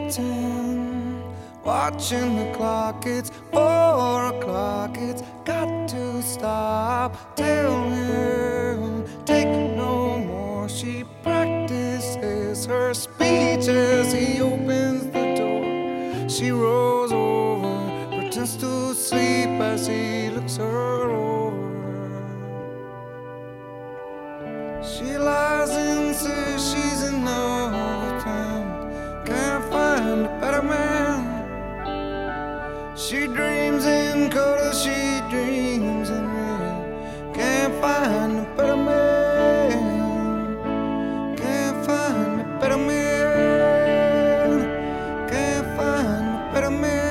waiting, watching the clock. It's 4 o'clock. It's got to stop. Tell him, take no more. She practices her speech as he opens the door. She rolls over, pretends to sleep as he looks her over. She lies and says she's in love with him, can't find a better man. She dreams in color, she dreams in red, can't find a better man. Can't find a better man. Can't find a better man.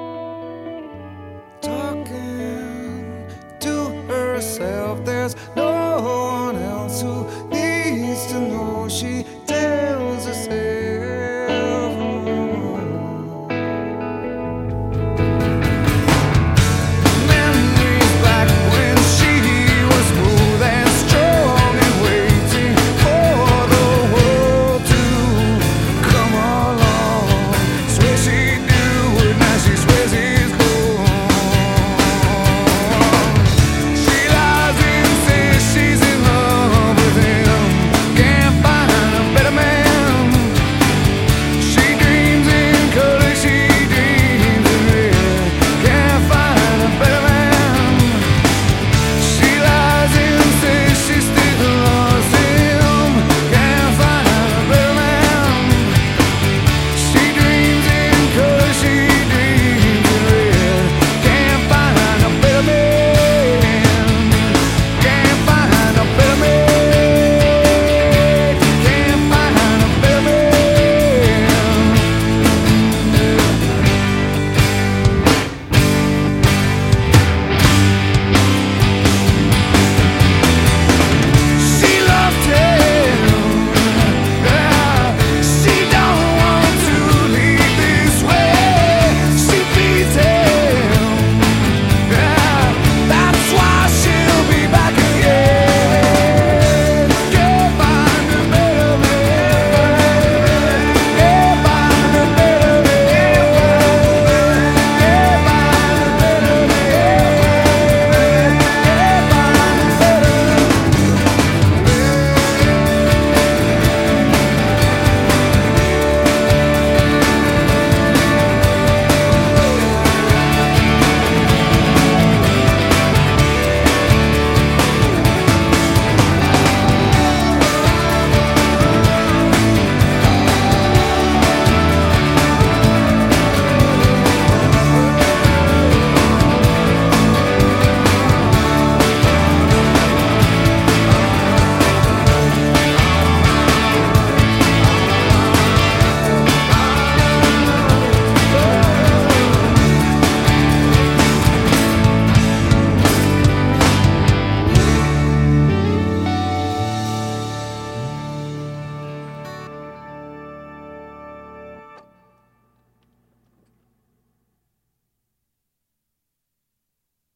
Talking to herself, there's no